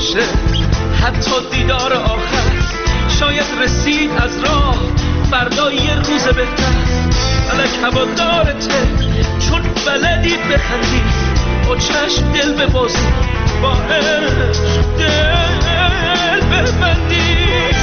باشه، حتی دیدار آخر شاید رسید از راه، فردا یه روز بهتر. فلک هوادارته چون بلدی بخندی، با چشم دل ببازی، با عشق دل ببندی.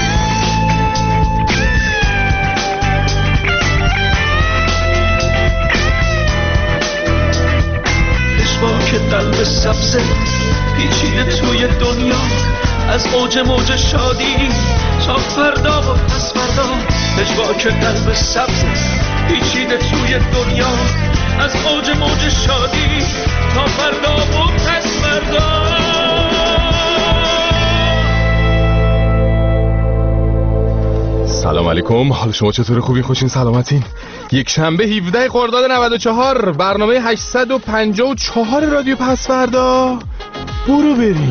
که قلب سبزه پیچیده توی دنیا، از اوج موج شادی تا فردا و پس فردا. که قلب سبزه پیچیده توی دنیا، از اوج موج شادی تا فردا و پس فردا. سلام علیکم، حال شما چطوره؟ خوبین؟ خوشین؟ سلامتین؟ یک شنبه 17 خرداد 94، برنامه 854 رادیو پسوردا. برو بریم.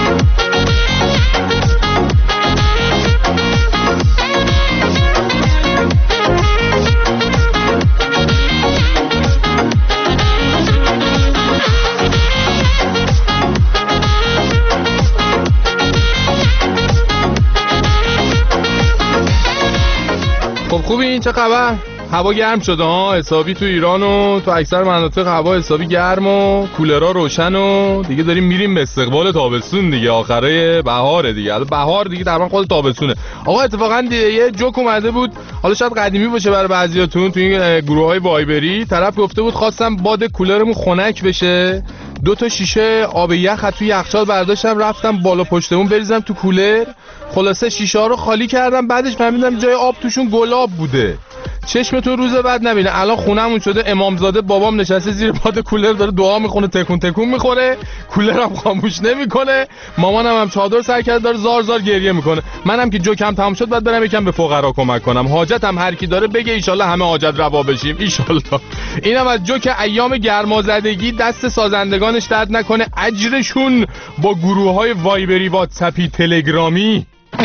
خب خوبین؟ چه خبر؟ هوا گرم شده ها، حسابی تو ایران و تو اکثر مناطق هوا حسابی گرم و کولرها روشن و دیگه داریم میریم به استقبال تابستون دیگه، آخره بهاره دیگه. الان بهار دیگه تقریبا خود تابستونه. آقا اتفاقا یه جوک اومده بود، حالا شاید قدیمی باشه برای بعضیاتون، تو این گروه‌های وایبری طرف گفته بود خواستم باد کولرمون خنک بشه، 2 تا شیشه آب یخ از توی یخچال برداشتم رفتم بالا پشتمون بریزم تو کولر، خلاصه شیشه ها رو خالی کردم، بعدش فهمیدم جای آب توشون گلاب بوده. چشمتون روز بعد نبینه. الان خونمون شده امامزاده، بابام نشسته زیر باد کولر داره دعا میخونه، تکون تکون میخوره، کولرم خاموش نمیکنه، مامانم هم چادر سر کرده داره زار زار گریه میکنه. منم که جوکم تمام شد بعد برم یکم به فقرا کمک کنم. حاجتم هر کی داره بگه ان شاءالله همه حاجت روا بشیم ان شاءالله. اینم از جوک ایام گرمازدگی، دست سازندگانش درد نکنه، اجرشون با گروه‌های وایبری، واتساپی، تلگرامی.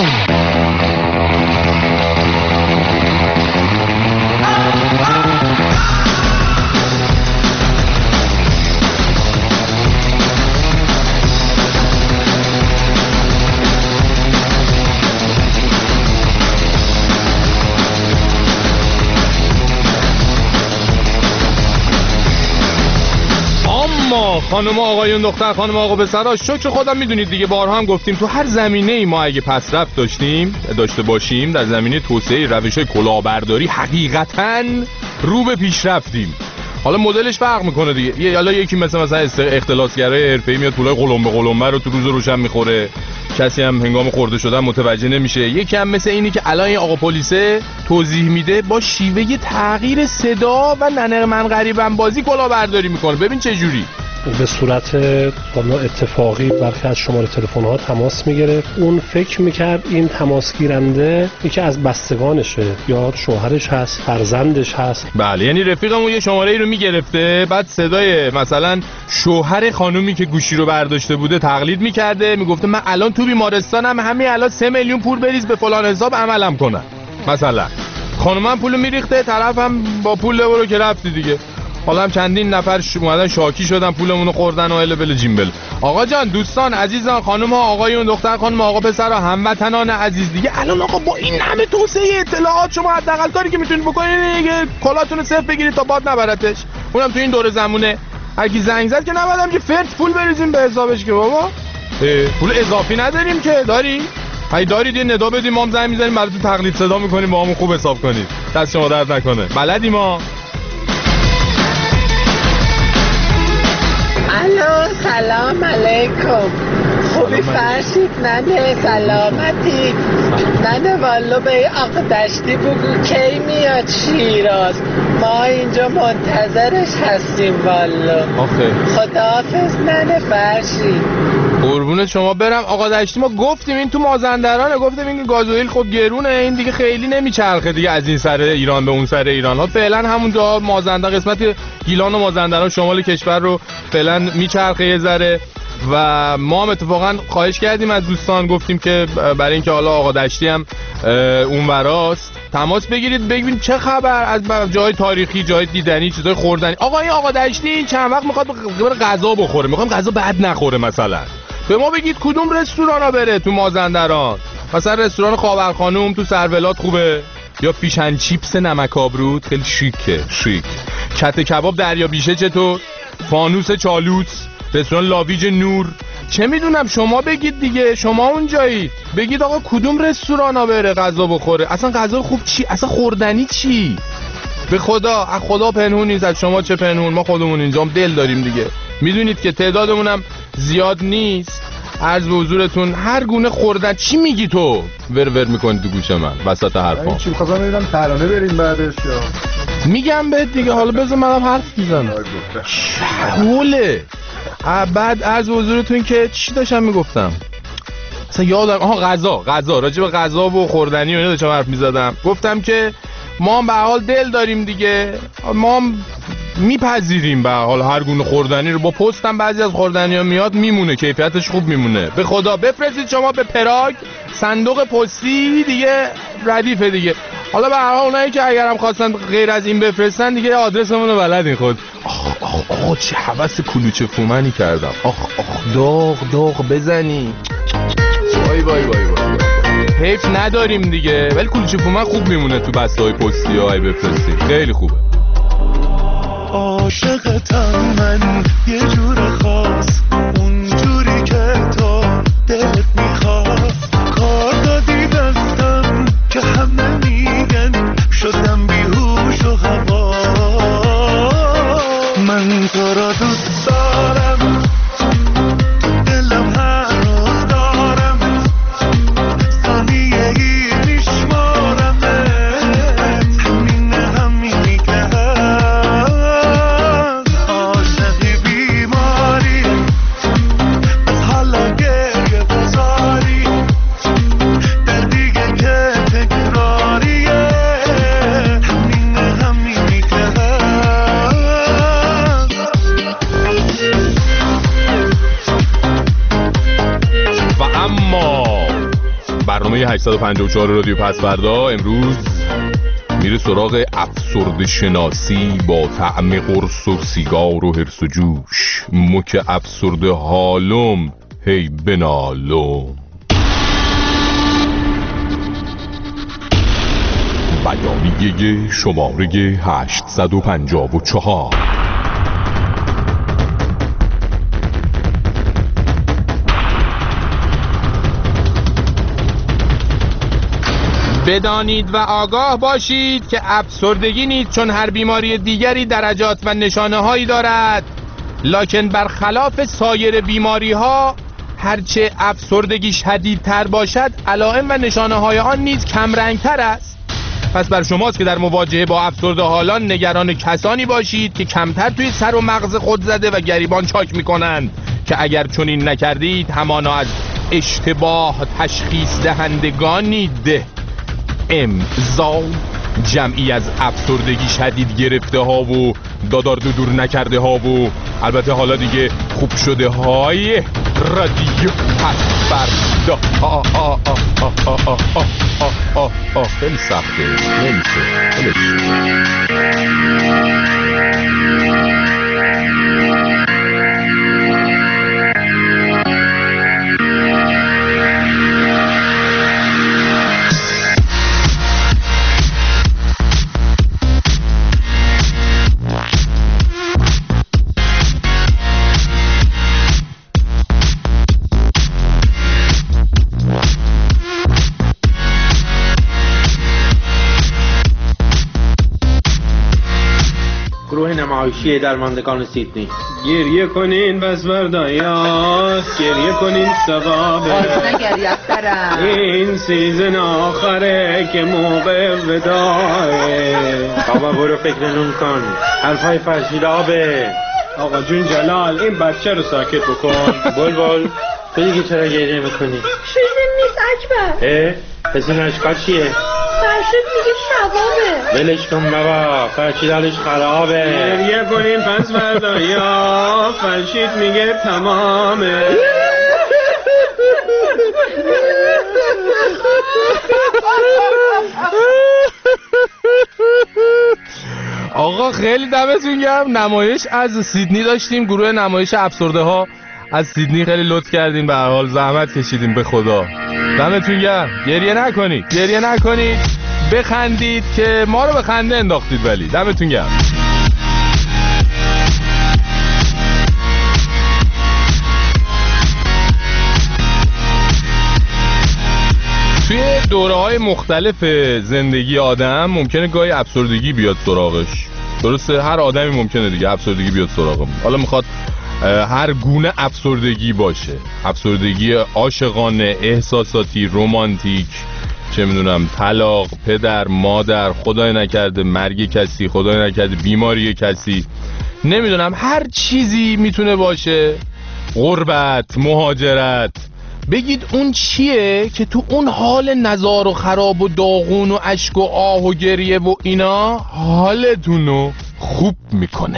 خانم آقایون، دختر خانم آقا پسرها، شکر خودم میدونید دیگه، بارها هم گفتیم تو هر زمینه‌ای ما اگه پسرفت داشته باشیم در زمینه توسعه روش‌های کلاهبرداری حقیقتاً رو به پیشرفتیم. حالا مدلش فرق میکنه دیگه. حالا یکی مثلا اختلاسگرای حرفه‌ای میاد پولای قلمبه رو تو روز روشن میخوره، کسی هم هنگام خورده شدن متوجه نمیشه. یکی هم مثل اینی که الان این آقا پلیسه توضیح میده با شیوه تغییر صدا و ننه من غریبم بازی کلاهبرداری میکنه. ببین چه جوری به صورت اتفاقی برخی از شماره تلفن‌ها تماس میگرفت. اون فکر میکرد این تماس گیرنده یکی از بستگانشه، یا شوهرش هست، فرزندش هست. بله، یعنی رفیقمون یه شماره ای رو میگرفته، بعد صدای مثلا شوهر خانومی که گوشی رو برداشته بوده تقلید میکرده، میگفته من الان تو بیمارستانم، همین الان 3 میلیون پول بریز به فلان حساب عملم کنن. مثلا خانومم پولو میریخته، طرفم با پول برو که رفتی دیگه. حالا هم چندین نفر اومدن شاکی شدن، پولمونو خوردن و ال بل جیمبل. آقا جان، دوستان عزیزان، خانم ها آقایون، دختر خانم آقا پسرها، هموطنان عزیز دیگه، الان آقا با این همه توسعه اطلاعات شما حداقل کاری که میتونید بکنید دیگه کلاتون رو صفر بگیرید تا باد نبرتش. اونم تو این دور زمونه هر کی زنگ زد که نبادم که فرت پول بریزیم به حسابش که بابا پول اضافی نداریم که داری؟ هی دارید یه ندا بدیم، ما هم زنگ میزنیم براتون تقلید صدا میکنیم، با همون خوب حساب کنید. دست شما درد نکنه، بلدی ما. الو، سلام علیکم. خوبی فرشید؟ ننه سلامتی؟ ننه والو به آقا دشتی بگو کی میاد شیراز، ما اینجا منتظرش هستیم والو. آخه خداحافظ ننه فرشید. قربونت شما برم. آقا دشتی ما گفتیم این تو مازندرانه، گفتیم این گازوئیل خود گرونه، این دیگه خیلی نمیچرخه دیگه از این سر ایران به اون سر ایران. ها فعلا همون جا مازندران، قسمت گیلان و مازندران شمال کشور رو فعلا میچرخه یه ذره. و ما هم اتفاقا خواهش کردیم از دوستان، گفتیم که برای اینکه حالا آقا دشتی هم اونوراست تماس بگیرید ببینید چه خبر از جای تاریخی، جای دیدنی، چیزای خوردنی. آقا این آقا دشتی چند وقت میخواد غذا بخوره، میخوام غذا بد نخوره مثلا. به ما بگید کدوم رستورانا بره تو مازندران. مثلا رستوران خاور خانوم تو سرولات خوبه، یا فیش اند چیپس نمک آبرود خیلی شیکه، شیک. کته کباب دریا بیشه چطور؟ فانوس چالوس، رستوران لاویج نور. چه میدونم، شما بگید دیگه، شما اونجایید. بگید آقا کدوم رستورانا بره غذا بخوره. اصلا غذا خوب چی؟ اصلا خوردنی چی؟ به خدا، از خدا پنهون نیست، از شما چه پنهون. ما خودمون اینجام دل داریم دیگه. میدونید که تعدادمونم زیاد نیست. عرض به حضورتون هر گونه خوردن. چی میگی تو؟ ور میکنی تو گوش من وسط حرفا. چی می‌خواستم ببینم ترانه بریم بعدش یا میگم بهت دیگه. حالا بذار منم حرف میزنم. حوله. بعد عرض به حضورتون که چی داشتم میگفتم؟ اصلا یادم غذا راجع به غذا و خوردنی و اینا داشتم حرف میزدم. گفتم که ما هم به حال دل داریم دیگه، ما هم میپذیریم به حال هر گونه خوردنی رو. با پستم بعضی از خوردنی‌ها میاد میمونه، کیفیتش خوب میمونه. به خدا بفرستید شما به پراگ، صندوق پستی دیگه ردیفه دیگه. حالا به هر حال اونایی که اگرم خواستن غیر از این بفرستن دیگه آدرسمون رو بلدین خود. آخ چه حوس کلوچه فومنی کردم. آخ داغ بزنی. وای حیف نداریم دیگه، ولی کلوچه فومن خوب میمونه تو بسته‌های پستی ها. ای بفرستید خیلی خوبه. عاشقتم من یه جور خاص، اون جوری که تو دلت میخواست. کار دادی دستم که همه میگن شدم بیهوش و هوا. من تو را دوست دارم، دلم هر روز دارم، ثانیه ای میشمارم، همینی که عاشقی بیماری، از حالا گریه بزاری، در دیگه که تکراریه، همینی که و اما برنامه 854 رادیو پسوردا امروز میره سراغ افسرده شناسی با طعم قرص و سیگار و هرس و جوش. مک افسرده حالم هی بنالم. بیانیه شماره 854. بدانید و آگاه باشید که افسردگی نیست چون هر بیماری دیگری درجات و نشانه هایی دارد، لکن برخلاف سایر بیماری ها هرچه افسردگی شدیدتر باشد علائم و نشانه های آن نیز کم رنگ تر است. پس بر شماست که در مواجهه با افسرده حالان نگران کسانی باشید که کمتر توی سر و مغز خود زده و گریبان چاک میکنند، که اگر چنین نکردید همانا از اشتباه تشخیص دهندگانید. امضا جمعی از افسردگی شدید گرفته ها و دادار دودور نکرده ها و البته حالا دیگه خوب شده های رادیو پسوردا. خیلی سخته، نمیشه. گروه نمایشی درماندگان سیدنی. گریه کنین پسوردایا، گریه کنین ثوابه، این سیزن آخره که موقع وداعه. بابا برو فکر نون کن، حرفای فرشیدابه. آقا جون جلال این بچه رو ساکت بکن. بلبل تو دیگه چرا گریه میکنی؟ چیزی نیست اکبر. پس این اشکا چیه؟ فرشید میگه ثوابه. ولش کن بابا، فرشید حالش خرابه. گریه کنین پسوردایا، فرشید میگه تمامه. آقا خیلی دمتون گرم. نمایش از سیدنی داشتیم، گروه نمایش افسرده ها از سیدنی خیلی لطف کردین، به هر حال زحمت کشیدین، به خدا دمتون گرم. گریه نکنید بخندید که ما رو به خنده انداختید، ولی دمتون گرم. توی دوره‌های مختلف زندگی آدم ممکنه گاهی افسردگی بیاد سراغش. درسته، هر آدمی ممکنه دیگه افسردگی بیاد سراغم. حالا میخواد هر گونه افسردگی باشه، افسردگی عاشقانه، احساساتی، رمانتیک، چه میدونم طلاق، پدر، مادر، خدای نکرده مرگ کسی، خدای نکرده بیماری کسی، نمیدونم هر چیزی میتونه باشه، غربت، مهاجرت. بگید اون چیه که تو اون حال نزار و خراب و داغون و اشک و آه و گریه و اینا حالتونو خوب میکنه.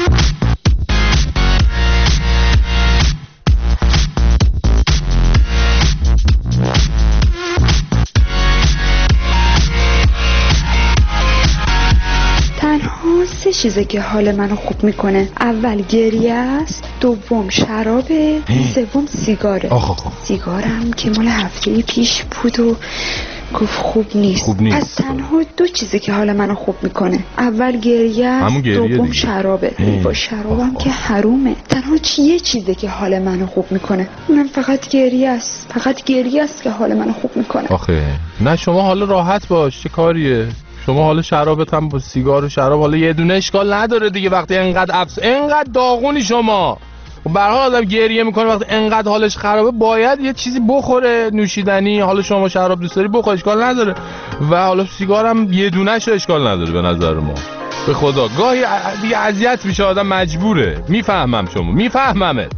سه چیزه که حال منو خوب میکنه. اول گریه است، دوم شرابه، سوم سیگاره. سیگارم که مال هفته پیش بود و گفت خوب نیست. از تنها دو چیزه که حال منو خوب میکنه، اول گریه است، دوم شرابه. با شرابم که حرومه. تنها یه چیزه که حال منو خوب میکنه، اونم فقط گریه است. فقط گریه است که حال منو خوب میکنه. آخه نه شما حالا راحت باش، چه کاریه؟ شما حالا شرابت هم با سیگار و شراب حالا یه دونه اشکال نداره دیگه. وقتی انقدر داغونی شما، به هر حال آدم گریه میکنه وقتی انقدر حالش خرابه، باید یه چیزی بخوره، نوشیدنی. حالا شما شراب دوست داری بخور، اشکال نداره. و حالا سیگار هم یه دونه شو اشکال نداره به نظر ما. به خدا گاهی دیگه اذیت میشه آدم، مجبوره. میفهمم شما، میفهممت.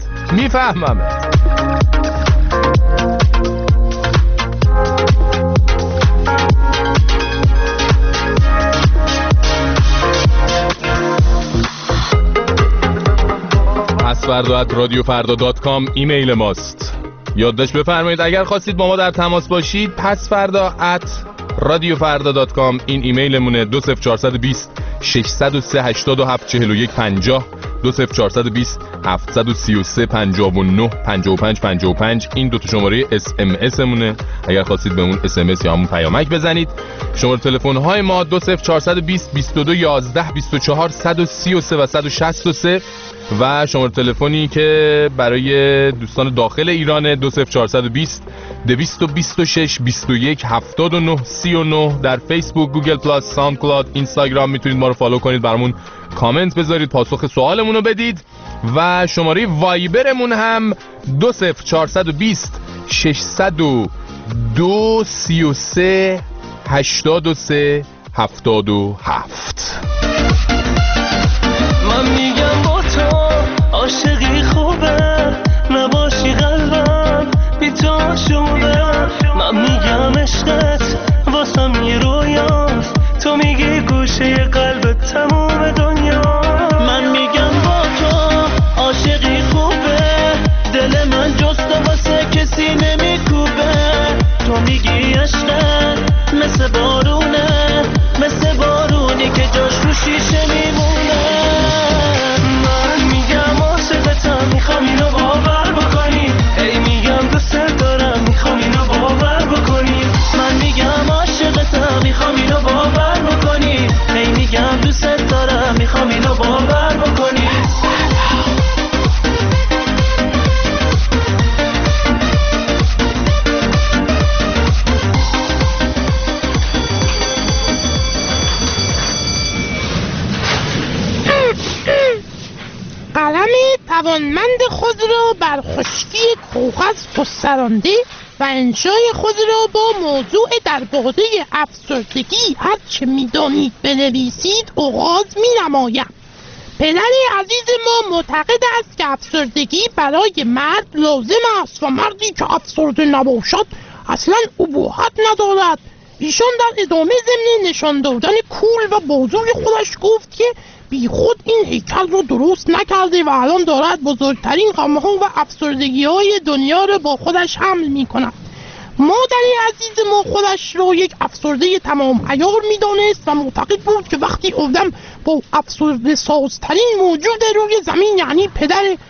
pasfarda@radiofarda.com ایمیل ماست. یادداشت بفرمایید اگر خواستید با ما در تماس باشید. pasfarda@radiofarda.com این ایمیلمونه. 20420 603 87 41 50 20420 733 59 55 55 این دو تا شماره SMS مونه. اگر خواستید به اون SMS یا همون پیامک بزنید. شماره تلفن های ما 20420 22 11 24 133 و 163 و شماره تلفنی که برای دوستان داخل ایرانه 20420 226 21 79 39. در فیسبوک، گوگل پلاس، ساوند کلاود، اینستاگرام میتونید ما رو فالو کنید، برامون کامنت بذارید، پاسخ سوالمون رو بدید. و شماره وایبرمون هم 20420 602 33 83 77. من میگم با تو عاشقی خوبه، نباشی قلبم بی تو شده. من میگم عشقت واسم یه رویاست، تو میگی گوشه قلبت تموم دنیا. من میگم با تو عاشقی خوبه، دل من جسته واسه کسی نمیکوبه. تو میگی عشقت مثل بارونه، مثل بارونی که جاش رو شیشه میمونه. من میگم عاشقتم، میخوام اینو باور بکنی. هی میگم دوست دارم، میخوام اینو باور بکنی. من میگم عاشقتم، میخوام اینو باور بکنی. هی میگم دوست دارم، میخوام اینو باور بکنی. قلم توانمند خود را بر خشکی کاغذ گسترانده و انشای خود را با موضوع درباره افسردگی هرچه می‌دانید بنویسید آغاز می‌نمایم. پدر عزیز ما معتقد است که افسردگی برای مرد لازم است و مردی که افسرده نباشد اصلا اباحت ندارد. ایشان در ادامه ضمن نشان دادن کول و بازوی خودش گفت که بی خود این هیکل رو درست نکرده و الان دارد بزرگترین غم‌ها و افسردگی‌های دنیا رو با خودش حمل می‌کند. مادر عزیز ما خودش را یک افسرده تمام عیار می‌دانست و معتقد بود که وقتی آدم با افسرده سازترین موجود روی زمین یعنی پدر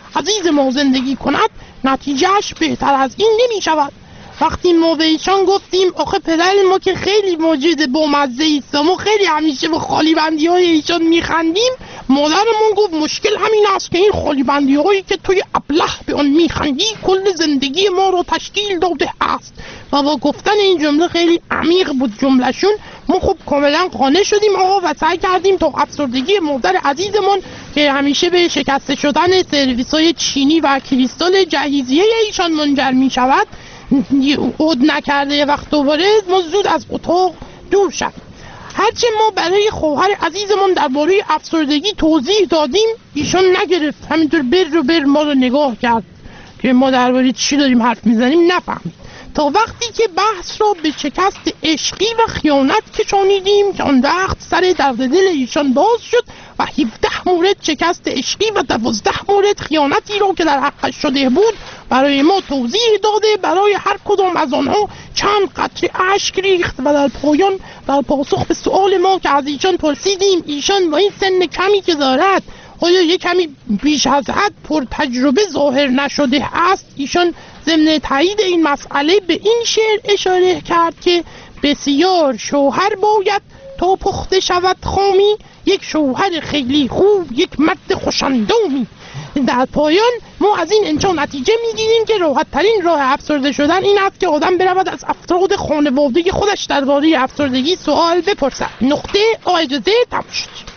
عزیز ما زندگی کند نتیجهش بهتر از این نمی شود. وقتی ما به ایشان گفتیم آخه پدر ما که خیلی موجود بامزه ایست و ما خیلی همیشه به خالی بندی های ایشان میخندیم، مادرمون گفت مشکل همین است که این خالی بندی هایی که توی ابله به آن میخندی کل زندگی ما رو تشکیل داده است. و با گفتن این جمله خیلی عمیق بود جملهشون، ما خب کاملا قانع شدیم آقا و سعی کردیم تا افسردگی مادر عزیزمون که همیشه به شکسته شدن سرویس های چینی و کریستال جهیزیه ایشان منجر می شود عود نکرده. وقت دوباره ما زود از اتاق دور شد. هرچه ما برای خواهر عزیزمون درباره افسردگی توضیح دادیم ایشان نگرفت، همینطور بر ما رو نگاه کرد که ما درباره چی داریم حرف میزنیم نفهمید، تا وقتی که بحث را به شکست عشقی و خیانت کشانیدیم که آن وقت سر درد دل ایشان باز شد و 17 مورد شکست عشقی و 12 مورد خیانتی را که در حقش شده بود برای ما توضیح داده. برای هر کدام از آنها چند قطره اشک ریخت و در پایان در پاسخ به سؤال ما که از ایشان پرسیدیم ایشان با این سن کمی که دارد آیا یک کمی بیش از حد پر تجربه ظاهر نشده است، ایشان ضمن تایید این مسئله به این شعر اشاره کرد که بسیار شوهر باید تا پخته شود خامی، یک شوهر خیلی خوب یک مرد خوش‌اندامی. در پایان ما از این انشا نتیجه میگیریم که راحت ترین راه افسرده شدن این است که آدم برود از افراد خانواده خودش درباره افسردگی سوال بپرسد. نقطه اجازه تموم شد.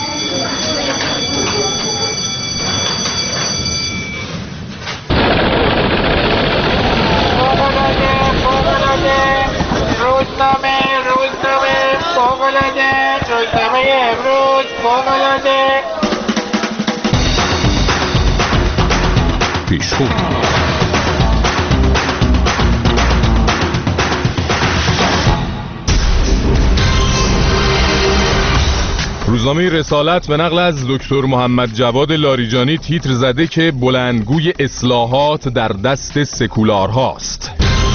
روزنامه فوق‌العاده، روزنامه امروز فوق‌العاده. پیشخو روزنامه رسالت به نقل از دکتر محمد جواد لاریجانی تیتر زده که بلندگوی اصلاحات در دست سکولار هاست.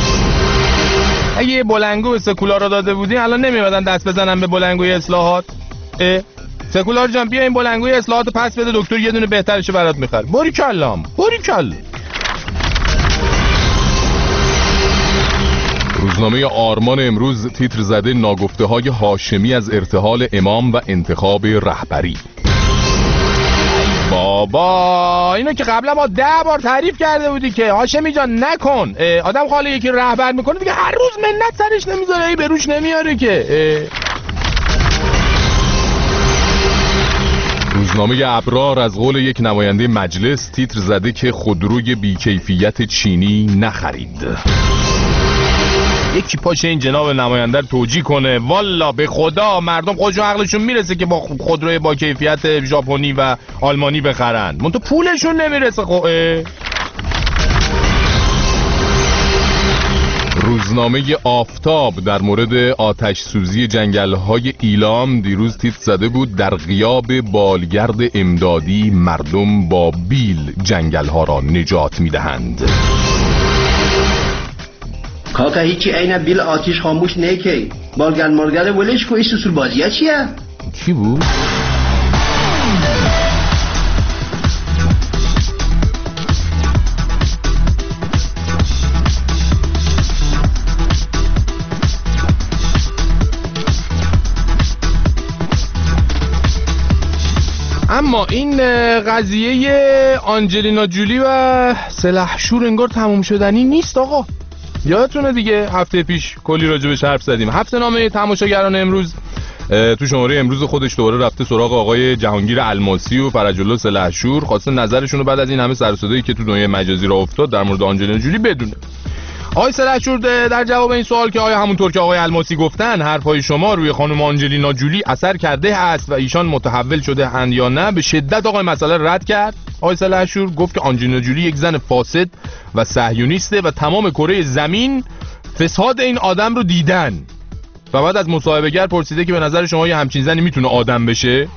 اگه بلندگو سکولار را داده بودین الان نمی‌اومدن دست بزنن به بلندگوی اصلاحات. سکولار جان بیا این بلندگوی اصلاحات پس بده، دکتر یه دونه بهترشو برات می‌خره. باریکلا باریکلا. روزنامه آرمان امروز تیتر زده ناگفته‌های هاشمی از ارتحال امام و انتخاب رهبری. بابا اینو که قبلا ما 10 بار تعریف کرده بودی که هاشمی جان نکن. آدم خاله یکی رهبر میکنه دیگه هر روز منت سرش نمیذاره، ای بروش نمیاره که. روزنامه ابرار از قول یک نماینده مجلس تیتر زده که خودروی بیکیفیت چینی نخرید. یکی پاشه این جناب نماینده رو توجیه کنه. والا به خدا مردم خودشون عقلشون میرسه که با خودروی با کیفیت ژاپنی و آلمانی بخرن، منتها پولشون نمیرسه. روزنامه آفتاب در مورد آتش سوزی جنگل‌های ایلام دیروز تیتر زده بود در غیاب بالگرد امدادی مردم با بیل جنگل‌ها را نجات میدهند. کاکا هیچی عین بیل آتیش خاموش نیکی بالگرد مالگرد ولش کو. این سوسول بازیه چیه؟ چی بود؟ اما این قضیه آنجلینا جولی و سلحشور انگار تموم شدنی نیست آقا. یادتونه دیگه هفته پیش کلی راجبش حرف زدیم. هفته نامه تماشاگران امروز تو شماره امروز خودش دوباره رفته سراغ آقای جهانگیر الماسی و فرج الله سلحشور، خواسته نظرشون رو بعد از این همه سر و صدایی که تو دنیای مجازی راه افتاد در مورد آنجلینا جولی بدونه. آقای سلحشور در جواب این سوال که آیا همونطور که آقای الماسی گفتن حرفای شما روی خانم آنجلینا جولی اثر کرده است و ایشان متحول شده اند یا نه، به شدت آقای مسئله رد کرد. آقای سلحشور گفت که آنجلینا جولی یک زن فاسد و صهیونیسته و تمام کره زمین فساد این آدم رو دیدن و بعد از مصاحبه‌گر پرسیده که به نظر شما یه همچین زنی میتونه آدم بشه؟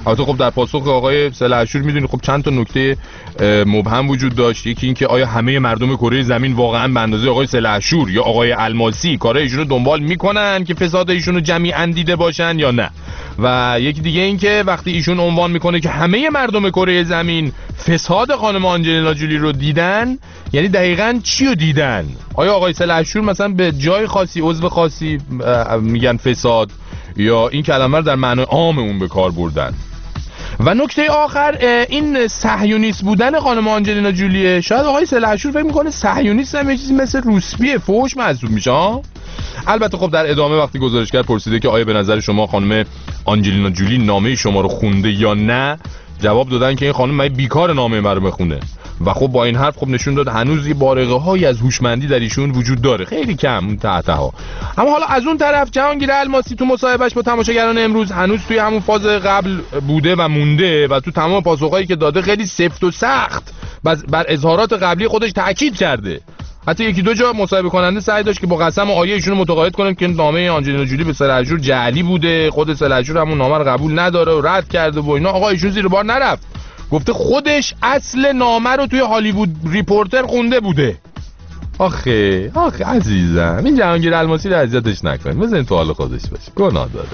البته خب در پاسخ آقای سلحشور میدونید خب چند تا نکته مبهم وجود داشت. یکی این که آیا همه مردم کره زمین واقعا به اندازه آقای سلحشور یا آقای الماسی کارهای ایشون رو دنبال میکنن که فساد ایشون رو جمیعاً دیده باشن یا نه. و یکی دیگه این که وقتی ایشون عنوان میکنه که همه مردم کره زمین فساد خانم آنجلینا جولی رو دیدن، یعنی دقیقاً چی رو دیدن؟ آیا آقای سلحشور مثلا به جای خاصی عضو خاصی میگن فساد یا این کلمه رو در معنای عام اون به کار بردن؟ و نکته آخر این صهیونیست بودن خانم آنجلینا جولیه. شاید آقای سلحشور فکر میکنه صهیونیست هم یه چیزی مثل روسپیه، فحش محسوب میشه. البته خب در ادامه وقتی گزارشگر پرسیده که آیا به نظر شما خانم آنجلینا جولی نامه شما رو خونده یا نه، جواب دادن که این خانم بیکار نامه من رو بخونه. و خب با این حرف خب نشون داد هنوز یه بارقه هایی از هوشمندی در ایشون وجود داره، خیلی کم تحتها. اما حالا از اون طرف جهانگیر الماسی تو مصاحبهش با تماشاگران امروز هنوز توی همون فاز قبل بوده و مونده و تو تمام پاسخهایی که داده خیلی سفت و سخت بر اظهارات قبلی خودش تاکید کرده. حتی یکی دو جا مصاحبه کننده سعی داشت که با قسم آیه ایشونو متقاعد کنه که نامه آنجلینا جولی به سلحشور جعلی بوده، خود سلحشور همون نامه رو قبول نداره و رد کرده و اینا. آقا ایشون زیر بار نرفت، گفته خودش اصل نامه رو توی هالیوود ریپورتر خونده بوده. آخه عزیزم این جهانگیر الماسی رو اذیتش نکنید، بزنین تو حال خودش باشه، گناه داره.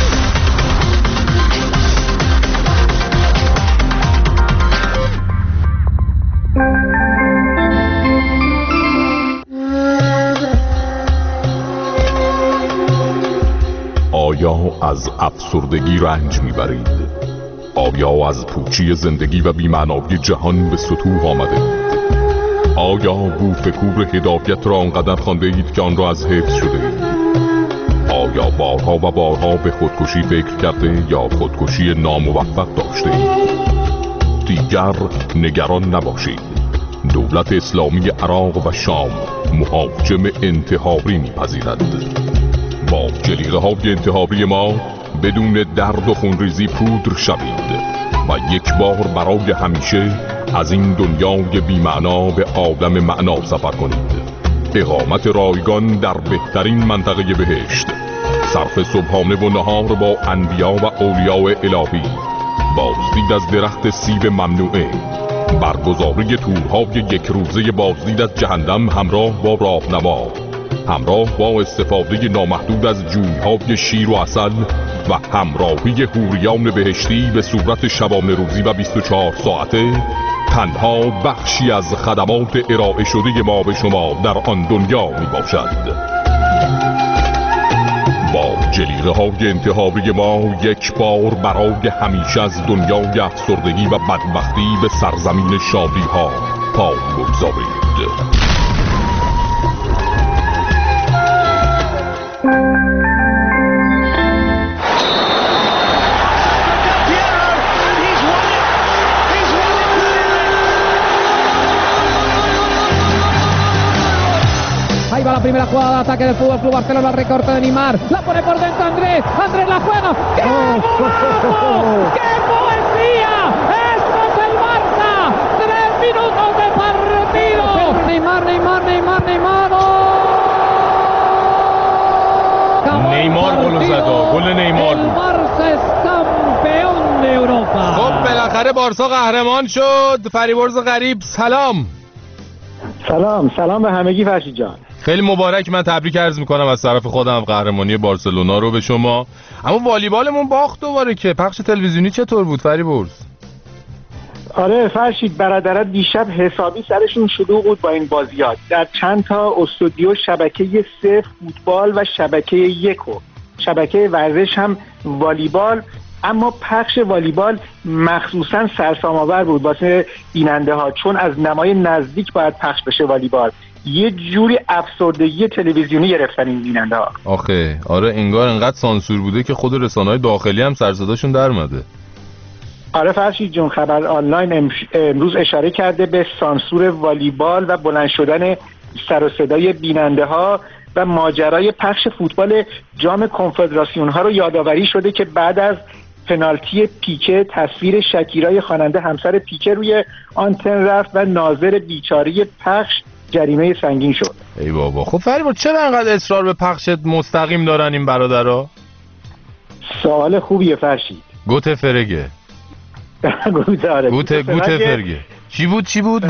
آیا از افسردگی رنج میبرید؟ آیا از پوچی زندگی و بی‌معنایی جهان به سطوح آمده؟ آیا بوفکور هدایت را آنقدر خوانده اید که آن را از حفظ شده اید؟ آیا بارها و بارها به خودکشی فکر کرده یا خودکشی ناموفق داشته اید؟ دیگر نگران نباشید. دولت اسلامی عراق و شام مهاجم انتحاری می‌پذیرد. با جلیقه های انتحاری ما بدون درد و خونریزی پودر شوید و یک بار برای همیشه از این دنیای بی‌معنا به عالم معنا سفر کنید. اقامت رایگان در بهترین منطقه بهشت، صرف صبحانه و نهار با انبیا و اولیاء الهی، بازدید از درخت سیب ممنوعه، برگزاری تورهای یک روزه بازدید از جهنم همراه با راهنما، همراه با استفاده نامحدود از جویهای شیر و عسل و همراهی حوریان بهشتی به صورت شبانه روزی و 24 ساعته، تنها بخشی از خدمات ارائه شده ما به شما در آن دنیا می باشد. با جلیقه های انتحاری ما یک بار برای همیشه از دنیای افسردگی و بدبختی به سرزمین شادی ها پای بگذارید. Ahí va la primera jugada de ataque del Fútbol Club Barcelona, el recorte de Neymar, la pone por dentro Andrés la juega. ¡Qué gol! ¡Qué poesía! ¡Esto es el Barça! 3 minutos de partido. Neymar. نیمار گل زد، گل نیمار بود. خب بالاخره بارسا قهرمان شد. فریبرز غریب سلام. سلام به همگی فرشید جان. خیلی مبارک، من تبریک عرض میکنم از طرف خودم قهرمانی بارسلونا رو به شما. اما والیبالمون باخت دوباره، که پخش تلویزیونی چطور بود فریبرز؟ آره فرشید، برادرات دیشب حسابی سرشون شلوغ بود با این بازیات. در چند تا استودیو شبکه 3 فوتبال و شبکه 1 و شبکه ورزش هم والیبال، اما پخش والیبال مخصوصا سرسام‌آور بود واسه بیننده ها، چون از نمای نزدیک باید پخش بشه والیبال. یه جوری افسردگی تلویزیونی گرفتن این بیننده ها. آخه آره، انگار انقدر سانسور بوده که خود رسانه‌های داخلی هم سرصداشون در اومده. آره فرشید جون، خبر آنلاین امروز اشاره کرده به سانسور والیبال و بلند شدن سر و صدای بیننده ها و ماجرای پخش فوتبال جام کنفدراسیون ها رو یادآوری شده که بعد از پنالتی پیکه تصویر شکیرای خواننده همسر پیکه روی آنتن رفت و ناظر بیچاره پخش جریمه سنگین شد. ای بابا، خب فریبرز چرا انقدر اصرار به پخش مستقیم دارن این برادرها؟ سوال خوبیه فرشید. گوته فرگه. گوته فرگه. چی بود؟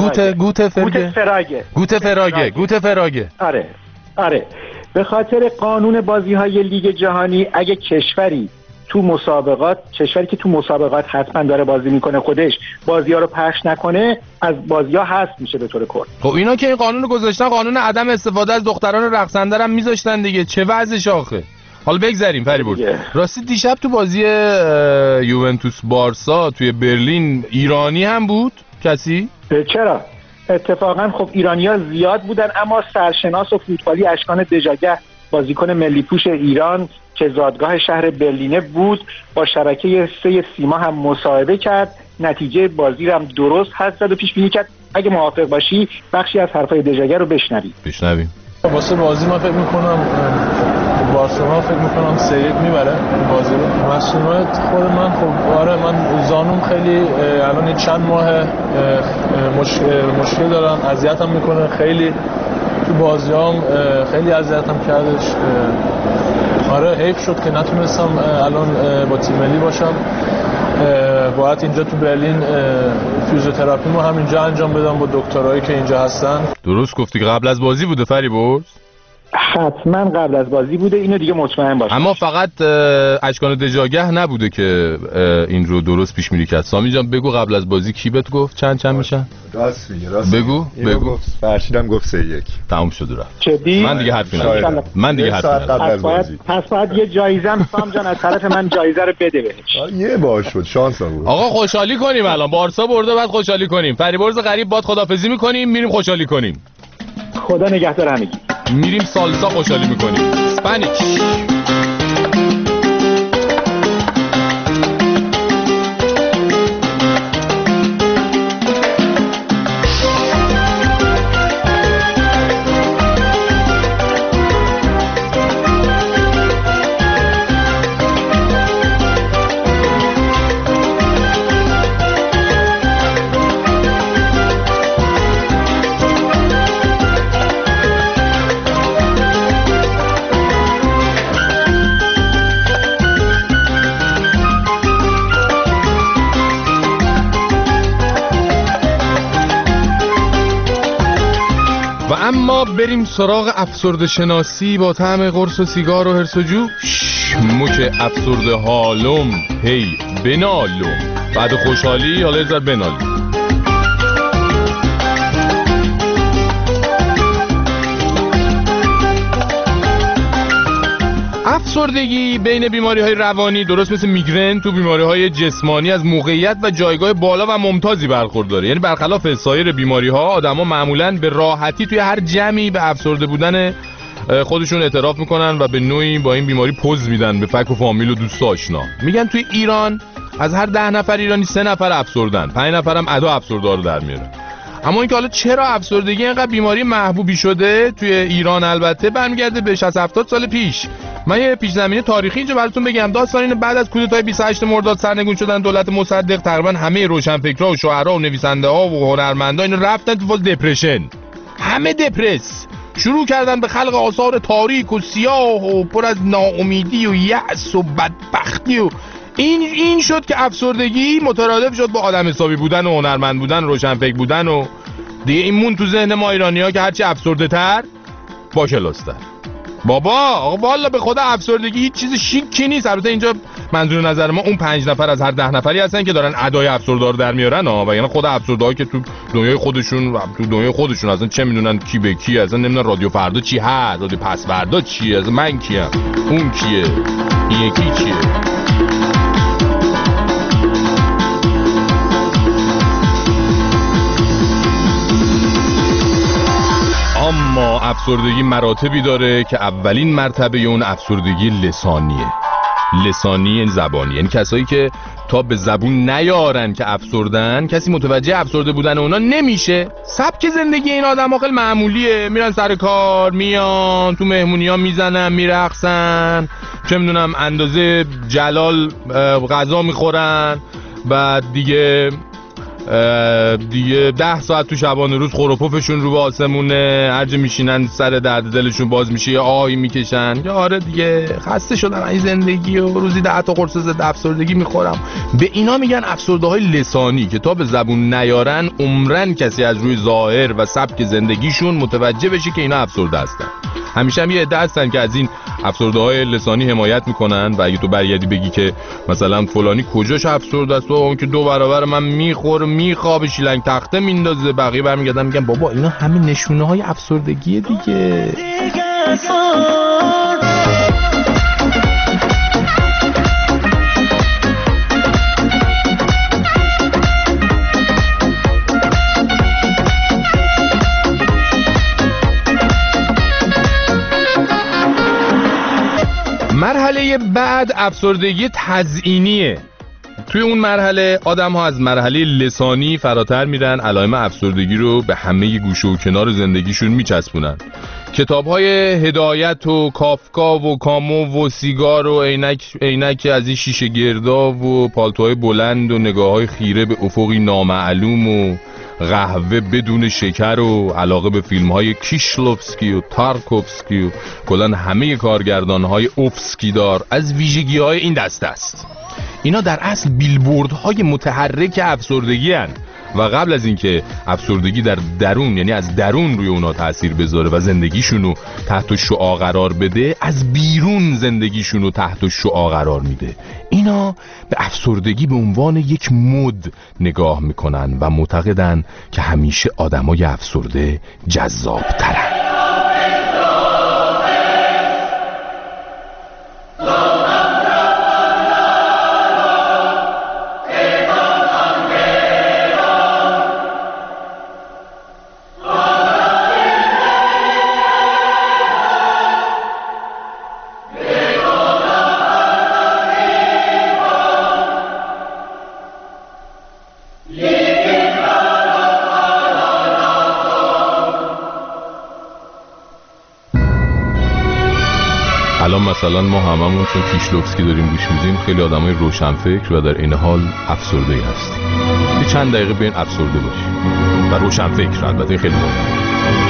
گوته فراگه. آره. به خاطر قانون بازی‌های لیگ جهانی اگه کشوری که تو مسابقات حتما داره بازی میکنه خودش بازی‌ها رو پخش نکنه، از بازی‌ها حذف میشه به طور کل. خب اینا که این قانون رو گذاشتن، قانون عدم استفاده از دختران رقصنده هم میذاشتن دیگه. چه وضعش آخه؟ حالا بگذریم فریبرز. راستی دیشب تو بازی یوونتوس بارسا توی برلین ایرانی هم بود کسی؟ چرا؟ اتفاقا خب ایرانی‌ها زیاد بودن، اما سرشناس و فوتبالی اشکان دژاگه بازیکن ملی پوش ایران که زادگاه شهر برلینه بود با شبکه 3 سیما هم مصاحبه کرد، نتیجه بازی رو هم درست حدس زد و پیش بینی کرد. اگه موافق باشی بخشی از حرفای دژاگه رو بشنویم. واسه بازی من فکر می‌کنم بارسلونا 3-1 میبره بازی رو. مسئولیت خود من خب آره، من زانوم خیلی الان چند ماه مشکل دارم، اذیتم میکنه خیلی تو بازیام، خیلی اذیتم کردش. آره حیف شد که نتونستم الان با تیم ملی باشم. باید اینجا تو برلین فیزیوتراپی مو همینجا انجام بدم با دکترایی که اینجا هستن. درست گفتی که قبل از بازی بوده فریبرز؟ حتما قبل از بازی بوده، اینو دیگه مطمئن باش. اما فقط اشکان دژاگه نبوده که این رو درست پیش میری کرد. سامی جان بگو قبل از بازی کی بهت گفت چند میشن؟ راست میگه. بگو. فرشیدم گفت 3-1 تموم شد رفت. چدی؟ من دیگه حرفی ندارم. پس باید یه جایزه هم سام جان از طرف من جایزه رو بده بهش. یه باش شد شانس بود. آقا خوشحالی کنیم، الان بارسا برده بعد خوشحالی کنیم. فریبرز غریب باد خدافظی میکنیم، میریم خوشحالی کنیم. خدا نگهدار همگی. میریم سالسا خوشحالی میکنیم. اسپانیش. اما بریم سراغ افسرده شناسی با طعم قرص و سیگار و هرس و جوش. مچ افسرده حالم هی بنالم، بعد خوشحالی حالا ازت بنالم. افسردگی بین بیماری‌های روانی درست مثل میگرن تو بیماری‌های جسمانی از موقعیت و جایگاه بالا و ممتازی برخورداره. یعنی برخلاف سایر بیماری‌ها آدم‌ها معمولاً به راحتی توی هر جمعی به افسرده بودن خودشون اعتراف میکنن و به نوعی با این بیماری پوز میدن به فک و فامیل و دوست آشنا. میگن توی ایران از هر 10 نفر ایرانی 3 نفر افسردن، 5 نفرم ادا افسرده رو در میارن. اما اینکه حالا چرا افسردگی اینقدر بیماری محبوبی شده توی ایران، البته برمیگرده به 60-70 سال پیش. من یه پیش زمینه تاریخی اینجا براتون بگم. داستان اینه بعد از کودتای 28 مرداد سرنگون شدن دولت مصدق، تقریبا همه روشنفکرها و شاعرها و نویسنده‌ها و هنرمندا اینو رفتن تو فاز دپرشن. همه دپرس شروع کردن به خلق آثار تاریک و سیاه و پر از ناامیدی و یأس و بدبختی و این شد که افسردگی مترادف شد با آدم حسابی بودن و هنرمند بودن، روشنفکر بودن و دیگه این مون تو ذهن ما ایرانی‌ها که هرچی افسرده تر با کلاس‌تر. بابا آقا والا به خدا افسردگی هیچ چیز شیکی نیست. البته اینجا منظور نظر ما اون 5 نفر از هر 10 نفری هستن که دارن ادای افسردار در میارن و یعنی خود افسرده‌ها که تو دنیای خودشون اصلا چه میدونن کی به کی، اصلا نمیدونن رادیو فردا چی هست، رادیو پس فردا چیه، اصلا من کیم، اون کیه، این یکی کیه. اما افسردگی مراتبی داره که اولین مرتبه اون افسردگی لسانی زبانی، یعنی کسایی که تا به زبون نیارن که افسردن، کسی متوجه افسرده بودن اونا نمیشه. سبک زندگی این آدم خیلی معمولیه، میرن سر کار، میان تو مهمونی‌ها میزنن، میرقصن، چه میدونم اندازه جلال غذا میخورن، بعد دیگه دیگه 10 ساعت تو شبانه روز خروپفشون رو به آسمونه، هر جا میشینن سر درد دلشون باز میشه یه آهی میکشن که آره دیگه خسته شدم این زندگی و روزی 10 تا قرص ضد افسردگی میخورم. به اینا میگن افسرده‌های لسانی که تا به زبون نیارن عمرن کسی از روی ظاهر و سبک زندگیشون متوجه بشه که اینا افسرده هستن. همیشه هم یه عده هستن که از این افسرده‌های لسانی حمایت میکنن و اگه تو برگردی بگی که مثلا فلانی کجاش افسرده است و اون که 2 برابر من میخوره میخوابه شیلنگ تخته میندازه، بقیه برمیگردن میگن بابا اینا همین نشونه‌های افسردگیه دیگه. مرحله بعد افسردگی تزیینیه. توی اون مرحله آدم ها از مرحله لسانی فراتر میرن، علائم افسردگی رو به همه گوشه و کنار زندگیشون میچسبونن. کتاب های هدایت و کافکا و کامو و سیگار و عینک از این شیشه گردا و پالتوهای بلند و نگاه های خیره به افقی نامعلوم و قهوه بدون شکر و علاقه به فیلم های کیشلوفسکی و تارکوفسکی و کلان همه کارگردان های اوفسکی دار از ویژگی های این دسته است. اینا در اصل بیلبورد های متحرک افسردگی هن و قبل از اینکه افسردگی در درون یعنی از درون روی اونا تأثیر بذاره و زندگیشونو تحت شعاع قرار بده، از بیرون زندگیشونو تحت شعاع قرار میده. اینا به افسردگی به عنوان یک مد نگاه میکنن و معتقدن که همیشه آدمای افسرده جذاب ترن. مثلا ما هممون چون کیشلوفسکی داریم گوش میدیم خیلی آدمای روشنفکر و در این حال افسرده هستیم. یه چند دقیقه بیاین افسرده باشیم و روشنفکر، البته خیلی مهمه.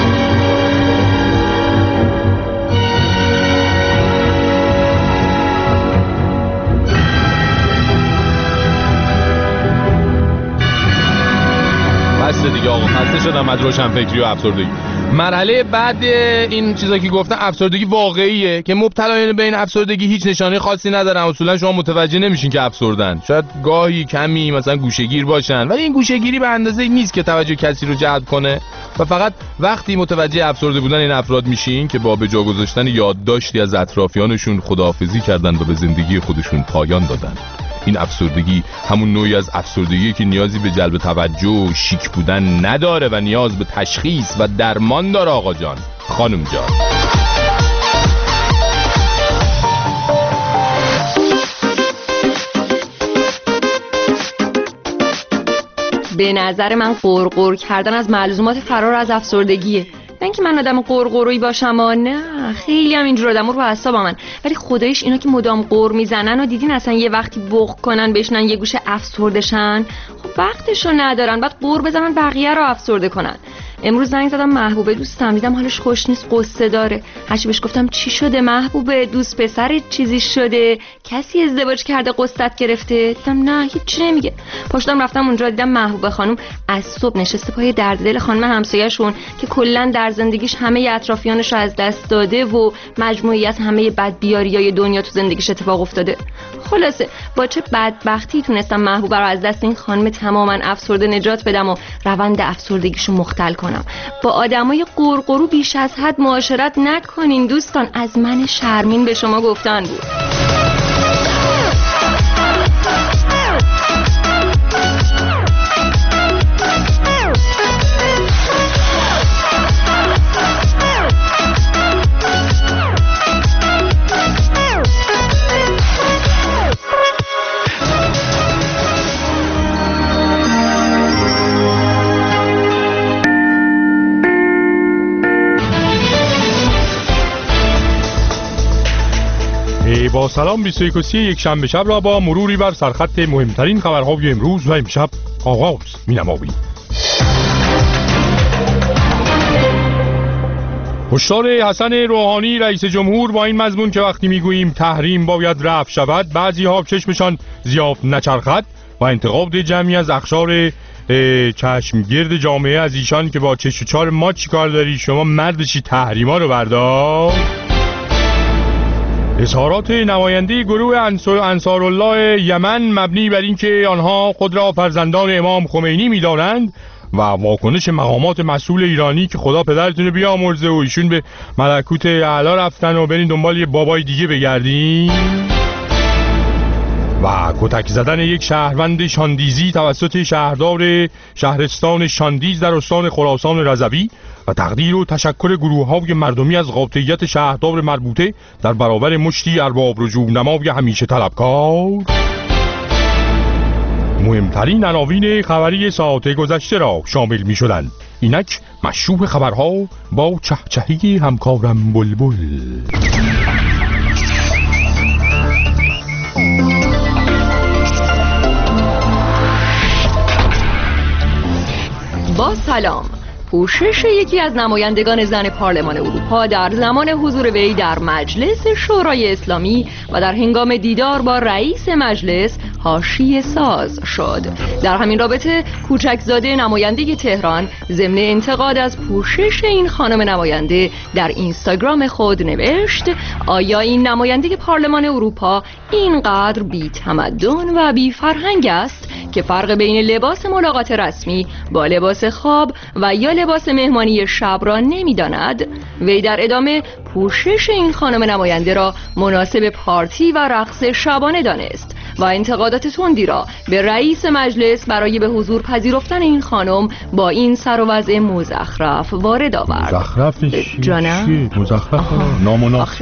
بسته دیگه آقا، خسته شدم از روشنفکری و افسردگی. مرحله بعد این چیزا که گفتم افسردگی واقعیه که مبتلایان به این افسردگی هیچ نشانه خاصی ندارن. اصولا شما متوجه نمیشین که افسردن، شاید گاهی کمی مثلا گوشه‌گیر باشن، ولی این گوشه‌گیری به اندازه نیست که توجه کسی رو جلب کنه و فقط وقتی متوجه افسرده بودن این افراد میشین که با به جا گذاشتن یادداشتی از اطرافیانشون خداحافظی کردن و به زندگی خودشون پایان دادن. این افسردگی همون نوعی از افسردگی که نیازی به جلب توجه و شیک بودن نداره و نیاز به تشخیص و درمان داره. آقا جان، خانم جان، به نظر من قرقر کردن از ملزومات فرار از افسردگیه. نه اینکه من آدم قرقرویی باشم، نه خیلی هم اینجور آدم رو اعصابم من، ولی خداییش اینا که مدام قر میزنن و دیدین اصلا یه وقتی بغ کنن بشنن یه گوشه افسردشن، خب وقتشو ندارن، بعد قر بزنن بقیه رو افسرده کنن. امروز زنگ زدم محبوبه دوستم، دیدم حالش خوش نیست، قصه داره. هرچی بهش گفتم چی شده محبوبه، دوست پسرت چیزی شده، کسی ازدواج کرده قصت گرفته؟ دیدم نه هیچ نمیگه. پاشدم رفتم اونجا، دیدم محبوبه خانم از صبح نشسته پای درد دل خانم همسایه‌شون که کلا در زندگیش همه اطرافیانش رو از دست داده و مجموعی از همه بدبیاریای دنیا تو زندگیش اتفاق افتاده. خلاصه با چه بدبختی تونستم محبوبه رو از دست این خانم تماما افسرده نجات بدم و روند افسردگیشو مختل کنم. با آدمای قرقرو بیش از حد معاشرت نکنین دوستان، از من شرمین به شما گفتن بود. با سلام 21 یک شنبه شب را با مروری بر سرخط مهمترین خبرهای امروز و امشب آغاز می‌نماییم. هشدار حسن روحانی رئیس جمهور با این مضمون که وقتی میگوییم تحریم باید رفع شود، بعضی‌ها چشمشان ضیاف نچرخد و انتقاد جمعی از اقشار چشمگرد جامعه از ایشان که با چش و چار ما چی کار داری، شما مردشی تحریما رو بردار. اظهارات نماینده گروه انصارالله یمن مبنی بر اینکه آنها خود را فرزندان امام خمینی می‌دانند و واکنش مقامات مسئول ایرانی که خدا پدرتون رو بیامرزه و ایشون به ملکوت اعلی رفتن و برین دنبال یه بابای دیگه بگردین. و کتک زدن یک شهروند شاندیزی توسط شهردار شهرستان شاندیز در استان خراسان رضوی و تقدیر و تشکر گروه‌های مردمی از قاطعیت شهردار مربوطه در برابر مشتی ارباب رجوع نمای همیشه طلبکار. مهمترین عناوین خبری ساعت گذشته را شامل می شدند. اینک مشروع خبرها با چهچهی همکارم بلبل. با سلام. پوشش یکی از نمایندگان زن پارلمان اروپا در زمان حضور وی در مجلس شورای اسلامی و در هنگام دیدار با رئیس مجلس حاشیه ساز شد. در همین رابطه کوچکزاده نماینده تهران ضمن انتقاد از پوشش این خانم نماینده در اینستاگرام خود نوشت: آیا این نماینده پارلمان اروپا اینقدر بی تمدن و بی فرهنگ است که فرق بین لباس ملاقات رسمی با لباس خواب و یا لباس مهمانی شب را نمی‌داند؟ وی در ادامه پوشش این خانم نماینده را مناسب پارتی و رقص شبانه دانست و انتقادات تندی را به رئیس مجلس برای به حضور پذیرفتن این خانم با این سر و وضع مزخرف وارد آورد. مزخرفش جانم؟ مزخرف نامناسب.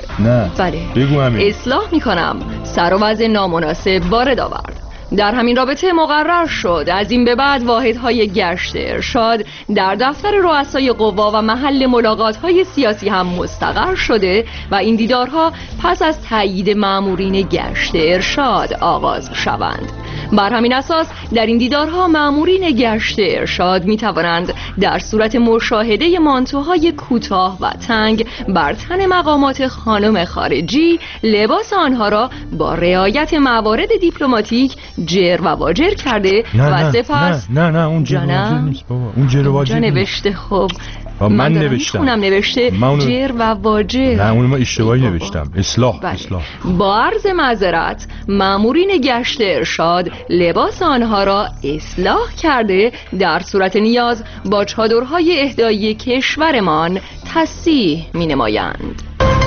نه بله، بگو همین. اصلاح می‌کنم. سر و وضع نامناسب وارد آورد. در همین رابطه مقرر شد از این به بعد واحدهای گشت ارشاد در دفتر رؤسای قوا و محل ملاقات‌های سیاسی هم مستقر شده و این دیدارها پس از تایید مامورین گشت ارشاد آغاز شوند. بر همین اساس در این دیدارها مامورین گشت ارشاد می توانند در صورت مشاهده مانتوهای کوتاه و تنگ بر تن مقامات خانم خارجی لباس آنها را با رعایت موارد دیپلماتیک جر و واجر کرده و سپس نه اون جر و واجر نیست بابا، اون جر و واجر نوشته. خب من نوشتم، نوشته جر و واجر. نه اون ما اشتباهی نوشتم. اصلاح. با عرض معذرت مامورین گشت ارشاد لباس آنها را اصلاح کرده در صورت نیاز با چادرهای اهدایی کشورمان تصحیح می نمایند.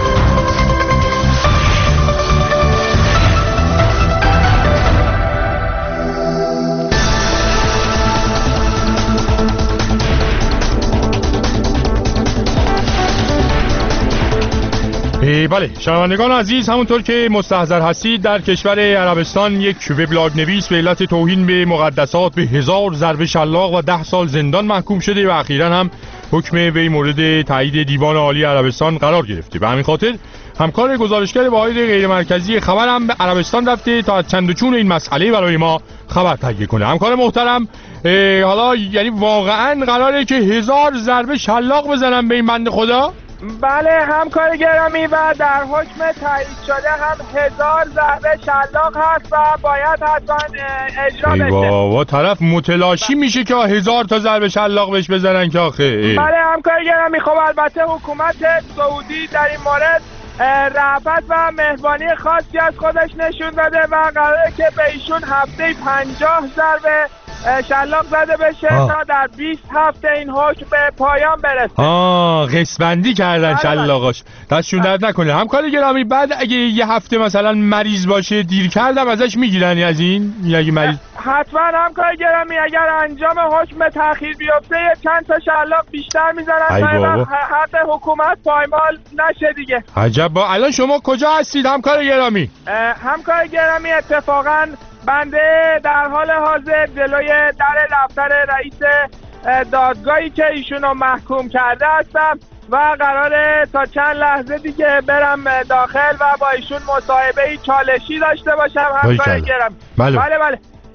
بله شنوندگان عزیز، همونطور که مستحضر هستید در کشور عربستان یک وبلاگ نویس به علت توهین به مقدسات به 1000 ضربه شلاق و 10 سال زندان محکوم شده و اخیراً هم حکم وی مورد تایید دیوان عالی عربستان قرار گرفته. به همین خاطر همکار گزارشگر واحد غیر مرکزی خبر هم به عربستان رفته تا چند و چون این مسئله برای ما خبر تهیه کنه. همکار محترم، حالا یعنی واقعاً قراره که 1000 ضربه شلاق بزنن به این بنده خدا؟ بله همکار گرامی، و در حکم تایید شده هم 1000 ضربه شلاق هست و باید حتما اجرا بشه. بابا طرف متلاشی میشه که 1000 تا ضربه شلاق بهش بزنن که آخه. بله همکار گرامی، خب البته حکومت سعودی در این مورد رأفت و مهربانی خاصی از خودش نشون داده و قراره که به ایشون هفته 50 ضربه شلاق زده بشه تا در 20 هفته این حکم به پایان برسه. قسمندی کردن شلاقاش. دستشون درد نکنه. همکار گرامی، بعد اگه یه هفته مثلا مریض باشه دیر کردم ازش میگیرن از این؟ اگه مریض حتما همکار گرامی اگر انجام حکم تأخیر بیفته چند تا شلاق بیشتر میزنن تا حق حکومت پایمال نشه دیگه. عجب. با الان شما کجا هستید همکار گرامی؟ همکار گرامی اتفاقاً بنده در حال حاضر جلوی در دفتر رئیس دادگاهی که ایشونو محکوم کرده هستم و قراره تا چند لحظه دیگه برم داخل و با ایشون مصاحبه چالشی داشته باشم همکار گرامی. بله.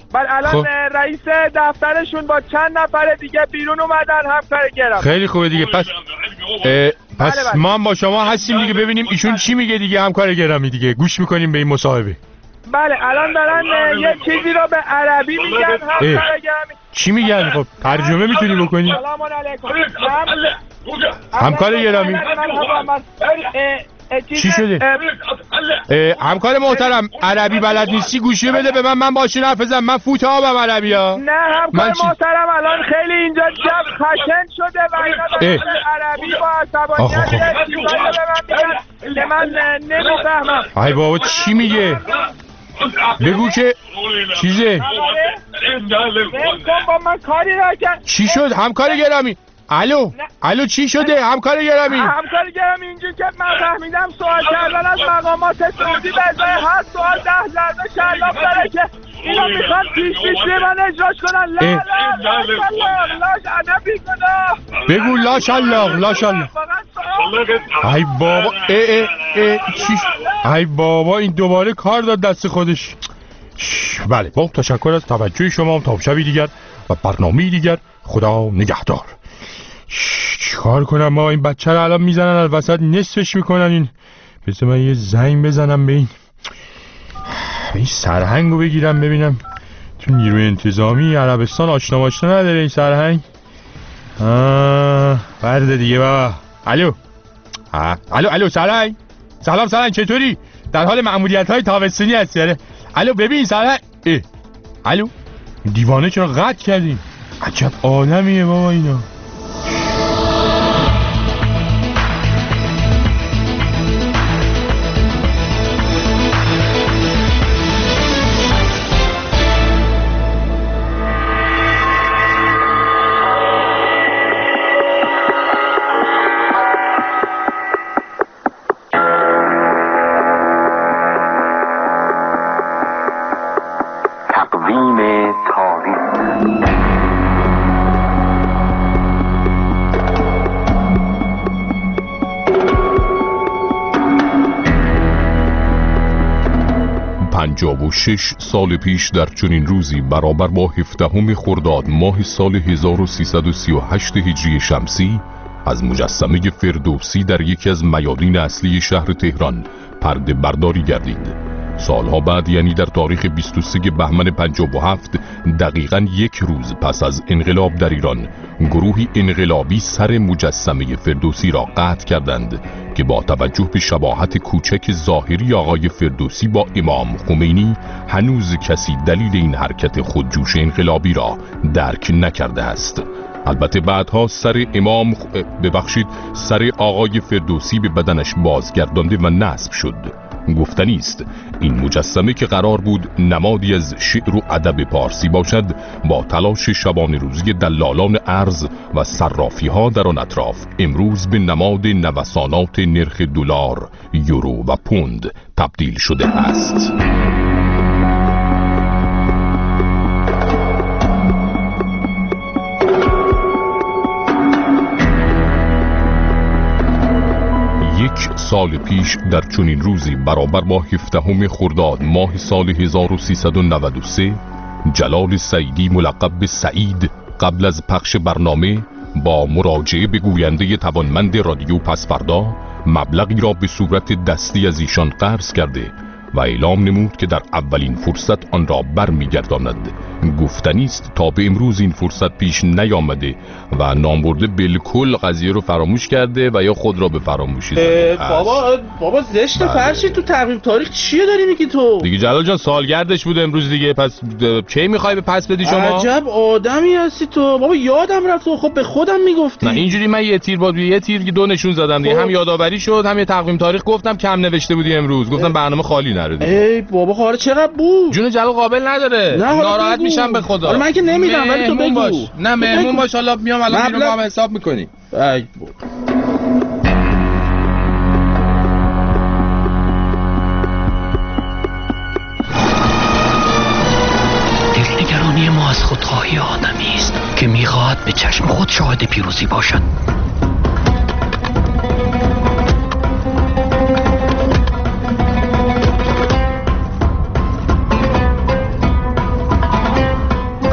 بله الان رئیس دفترشون با چند نفر دیگه بیرون اومدن همکار گرام. خیلی خوبه دیگه. پس ما هم با شما هستیم دیگه، ببینیم ایشون چی میگه دیگه. همکار گرامی دیگه گوش میکنیم به این مصاحبه. بله الان دارن یه چیزی رو به عربی میگن. همکار گرامی چی میگن؟ خب ترجمه میتونی بکنی؟ سلام علیکم. همکار گرامی چی شده؟ همکار محترم عربی بلد نیستی گوشی بده به من باشون حرف بزنم. من فوت آبم عربی ها. نه همکار محترم الان خیلی اینجا جب خشن شده و اینا دارن عربی با عصبانیت چیزایی به من میگن که من نمیفهمم. ای بابا چی میگه؟ بگو که چیزه. با من کاری را کرد. چی شد همکار گرامی؟ الو چی شده همکار گرامی؟ همکار گرامی اینجور که من فهمیدم سوال کردن از مقامات سعودی به جای هر سوال 10 ضربه شلاق داره که اینا میخوان پیش من اجراش کنن. لا نبی کنم. بگو لاشالله. ای بابا چی؟ ای بابا این دوباره کار داد دست خودش. بله با تشکر از توجه شما. تا شبی دیگر و برنامه‌ای دیگر. خدا نگهدار. چیکار کنم ما این بچه رو الان میزنن از وسط نصفش میکنن. این بذار من یه زنگ بزنم به این سرهنگو بگیرم ببینم تو نیروی انتظامی عربستان آشنا نداره این سرهنگ. برده دیگه بابا. الو سرهنگ. سلام سرهنگ چطوری؟ در حال مأموریت های تابستونی هستی؟ الو ببین سرهنگ. الو دیوانه چرا قطع کردیم؟ عجب آدمیه بابا اینا. و 6 سال پیش در چنین روزی برابر با 17 خرداد ماه سال 1338 هجری شمسی از مجسمه فردوسی در یکی از میادین اصلی شهر تهران پرده برداری گردید. سالها بعد یعنی در تاریخ 23 بهمن 57 دقیقاً یک روز پس از انقلاب در ایران گروهی انقلابی سر مجسمه فردوسی را قطع کردند که با توجه به شباهت کوچک ظاهری آقای فردوسی با امام خمینی هنوز کسی دلیل این حرکت خودجوش انقلابی را درک نکرده است. البته بعدها سر سر آقای فردوسی به بدنش بازگردانده و نصب شد. گفتنی است این مجسمه که قرار بود نمادی از شعر و ادب پارسی باشد با تلاش شبانه روزی دلالان ارز و صرافی ها در آن اطراف امروز به نماد نوسانات نرخ دلار، یورو و پوند تبدیل شده است. سال پیش در چنین روزی برابر با 17 خرداد ماه سال 1393 جلال سعیدی ملقب به سعید قبل از پخش برنامه با مراجعه به گوینده توانمند رادیو پسفردا مبلغی را به صورت دستی از ایشان قرض کرده و اعلام نمود که در اولین فرصت آن را برمیگرداند. گفتنی است تا به امروز این فرصت پیش نیامده و نامبرده بالکل قضیه رو فراموش کرده و یا خود را به فراموشی زده. بابا زشت فرشی تو تقویم تاریخ چیه داری میگی تو؟ دیگه جلال جان سالگردش بود امروز دیگه، پس کی میخوای به پس بدی شما؟ عجب آدمی هستی تو بابا، یادم رفت. خب به خودم میگفتی. نه اینجوری من یه تیر دو نشون زدم دیگه، هم یادآوری شد هم یه تقویم تاریخ گفتم کم نوشته بودی امروز، گفتم برنامه خالی نره. ای بابا حالا چقدر بود؟ جون جلال قابل نداره، ناراحت میشم به خدا. حالا من که نمیدونم ولی تو بگو. نه مهمون باش، حالا میام الان بیرون با هم حساب میکنی. دلنگرانی ما از خودخواهی آدمی است که میخواهد به چشم خود شاهد پیروزی باشد.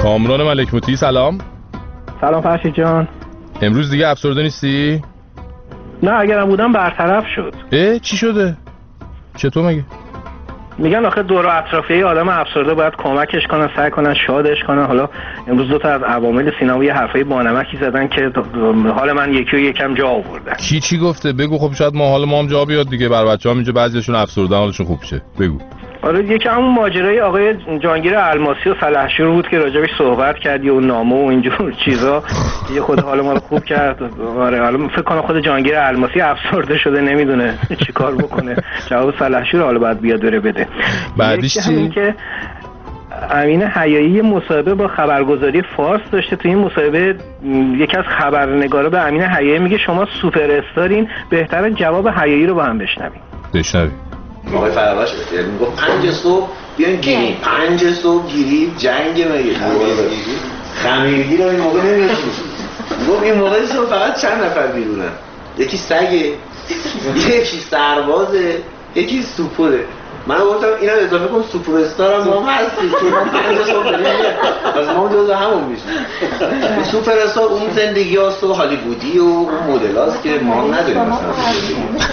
کامران ملک موتی سلام. سلام فرشید جان. امروز دیگه افسرده نیستی؟ نه اگرم بودم برطرف شد. چی شده؟ چطور مگه؟ میگن آخه دور و اطرافیه آدم افسرده باید کمکش کنن، سعی کنن شادش کنن. حالا امروز دو تا از عوامل سینما یه حرفای بانمکی زدن که حال من یکی و یکم جا آوردن. چی گفته؟ بگو. خب شاید حال ما هم جا بیاد دیگه. بر بچه‌ها اینجا بعضیشون افسردن حالشون خوب شه. بگو. آره یکی همون ماجرای آقای جهانگیر الماسی و سلحشور بود که راجبش صحبت کردی و نامه و اینجور چیزا. یه خود حال ما رو خوب کرد. آره حالا فکر کنم خود جهانگیر الماسی افسرده شده، نمیدونه چیکار بکنه. جواب سلحشور حالا بعد بیاد بره. بعدش چی؟ که امین حیایی مصاحبه با خبرگزاری فارس داشته. تو این مصاحبه یکی از خبرنگارا به امین حیایی میگه شما سوپر استارین، بهتره جواب حیایی رو با هم بشنویم. آقای فرواش میگفت 5 صبح بیاین گیری، 5 صبح گیری جنگ مگه خمیرگی رو این موقع نمیاد. گفت این موقع صبح فقط چند نفر بیرونن، یکی سگه، یکی سربازه، یکی سوپره. من گفتم اینا اضافه کن سوپر استار هم ما هستیم که ما 5 صبح داریم از ما جزو همون میشیم. سوپر استار اون زندگی هاست و هالیوودی و اون مدل هاست که ما نداریم مثلا.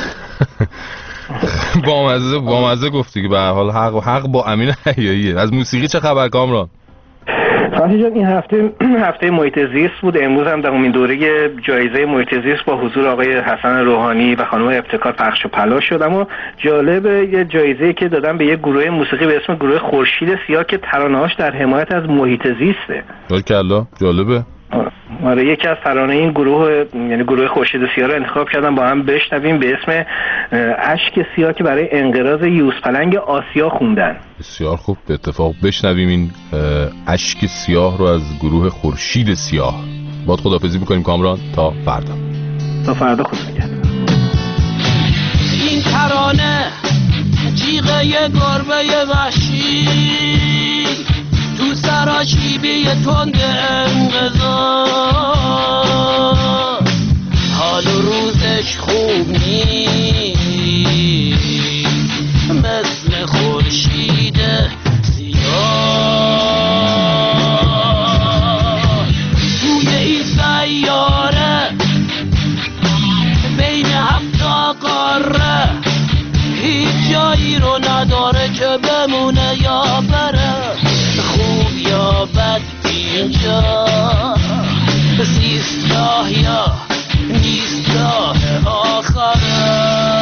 بامزه گفتی که به هر حال حق با امین حیاییه. از موسیقی چه خبر کامران؟ فرشید جان این هفته محیط زیست بود. امروز هم دومین دوره جایزه محیط زیست با حضور آقای حسن روحانی و خانم ابتکار پخش و پلا شد. اما جالب یه جایزه‌ای که دادن به یه گروه موسیقی به اسم گروه خورشید سیاه که ترانه‌هاش در حمایت از محیط زیسته. کلا جالبه. آره یکی از ترانه این گروه یعنی گروه خورشید سیاه رو انتخاب کردن با هم بشنویم به اسم اشک سیاه که برای انقراض یوزپلنگ آسیا خوندن. بسیار خوب، به اتفاق بشنویم این اشک سیاه رو از گروه خورشید سیاه. باید خداحافظی میکنیم کامران تا فردا خدا نگهدار. این ترانه جیغه یه گربه وحشی تو سراشیبی تند انقضا، حال و روزش خوب نیست مثل خورشید سیاه. توی این سیاره بین 7 قاره هیچ جایی رو نداره که بمونه یا بره، خوب یا بد اینجا زیستگاه یا نیستگاه آخره.